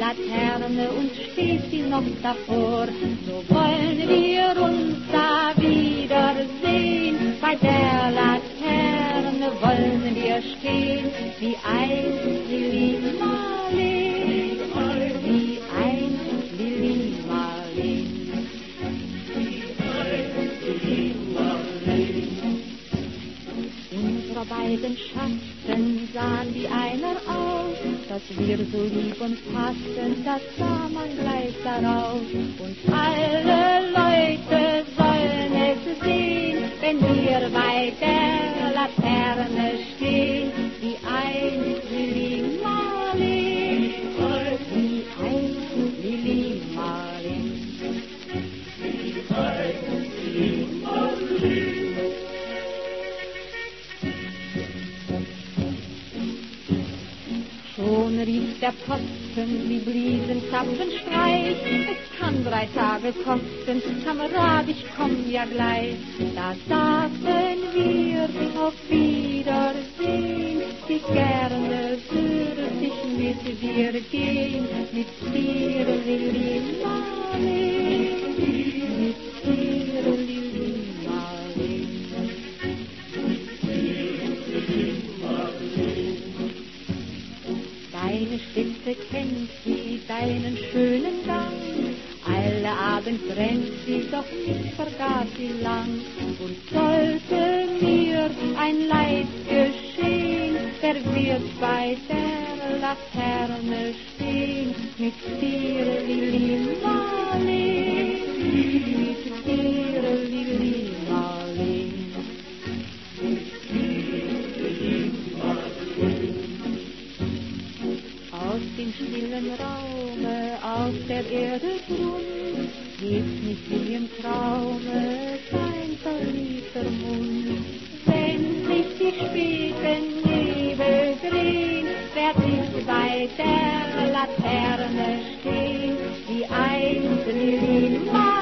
Laterne und steht sie noch davor. So wollen wir uns da wiedersehen, bei der Laterne wollen wir stehen, wie einst Lili Marleen, wie einst Lili Marleen. Unsere beiden Schatten sahen wie einer aus, dass wir so lieb uns passten, das sah man gleich daraus. Und alle Leute sollen es sehen, wenn wir bei der Laterne stehen, wie einst Lili Marleen, wie einst Lili Marleen. Schon rief der Posten, sie bliesen Zapfenstreich. Es kann 3 Tage kosten, Kamerad, ich komm ja gleich. Da sagten wir auf Wiedersehen, wie gerne würde ich mit dir gehen, mit dir, Lili Marleen, mit dir, Lili Marleen. Deine Spitze kennt sie, deinen schönen Gang. Alle Abend brennt sie, doch nicht vergaß sie lang. Und sollte mir ein Leid geschehen, wer wird bei der Laterne stehen? Mit dir, Lili Marleen, mit dir, Lili Marleen. Aus dem stillen Raume, auf der Erde drum, geht nicht wie im Traume sein verliebter Mund. Wenn sich die späten Nebel drehen, werd ich bei der Laterne stehen, wie einst Lili Marleen.